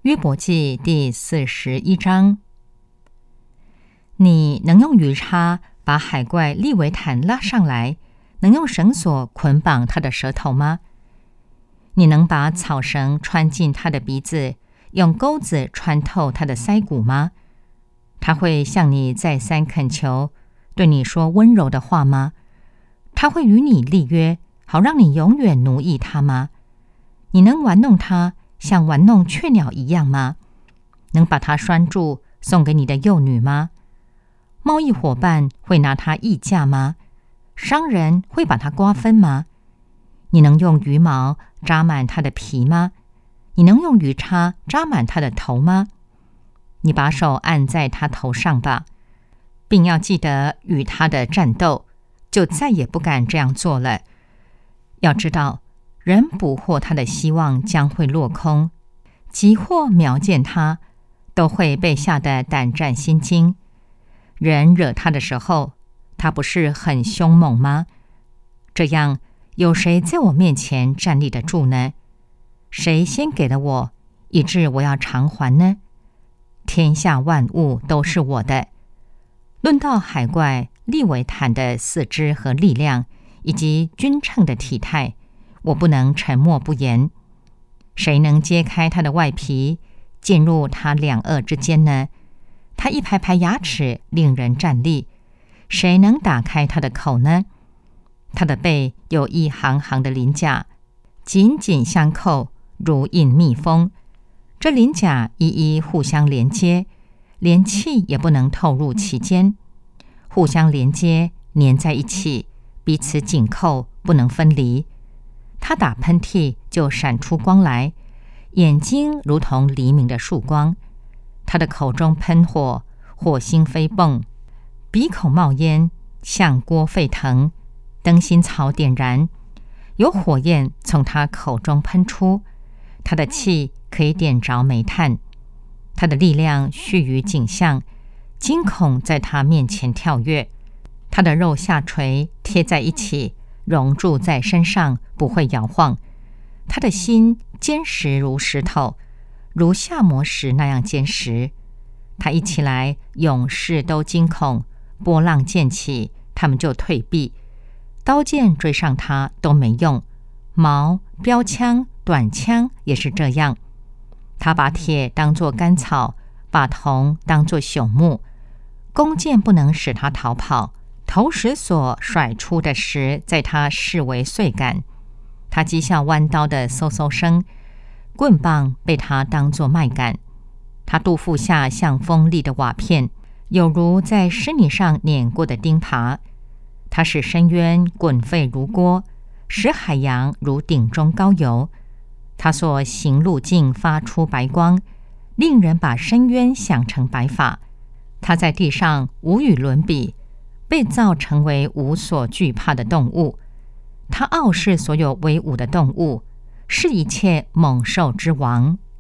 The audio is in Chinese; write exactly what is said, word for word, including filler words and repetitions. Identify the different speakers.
Speaker 1: 约伯记第四十一章。你能用鱼叉把海怪利维坦拉上来，能用绳索捆绑他的舌头吗？你能把草绳穿进他的鼻子，用钩子穿透他的腮骨吗？他会向你再三恳求，对你说温柔的话吗？他会与你立约，好让你永远奴役他吗？你能玩弄他，像玩弄雀鸟一样吗？能把他拴住，送给你的幼女吗？贸易伙伴会拿他议价吗？商人会把他瓜分吗？你能用羽毛扎满他的皮吗？你能用鱼叉扎满他的头吗？你把手按在他头上吧，并要记得与他的战斗，就再也不敢这样做了。要知道，人捕获他的希望将会落空，即或瞄见他，都会被吓得胆战心惊。人惹他的时候，他不是很凶猛吗？这样，有谁在我面前站立得住呢？谁先给了我，以致我要偿还呢？天下万物都是我的。论到海怪利维坦的四肢和力量，以及均称的体态，我不能沉默不言。谁能揭开他的外皮，进入他两颚之间呢？他一排排牙齿令人战栗，谁能打开他的口呢？他的背有一行行的鳞甲，紧紧相扣，如印蜜蜂。这鳞甲一一互相连接，连气也不能透入其间，互相连接，粘在一起，彼此紧扣，不能分离。他打喷嚏就闪出光来，眼睛如同黎明的曙光。他的口中喷火，火星飞迸，鼻孔冒烟，像锅沸腾，灯芯草点燃，有火焰从他口中喷出。他的气可以点着煤炭，他的力量须臾景象，惊恐在他面前跳跃。他的肉下垂贴在一起，熔铸在身上，不会摇晃。他的心坚实如石头，如下磨石那样坚实。他一起来，勇士都惊恐，波浪溅起，他们就退避。刀剑追上他都没用，矛、标枪、短枪也是这样。他把铁当作干草，把铜当作朽木。弓箭不能使他逃跑，投石所甩出的石在他视为碎杆。他讥笑弯刀的嗖嗖声，棍棒被他当作麦秆。他肚腹下像锋利的瓦片，有如在湿泥上碾过的钉耙。他使深渊滚沸如锅，使海洋如鼎中高油。他所行路径发出白光，令人把深渊想成白发。他在地上无与伦比，被造成为无所惧怕的动物。他傲视所有威武的动物，是一切猛兽之王。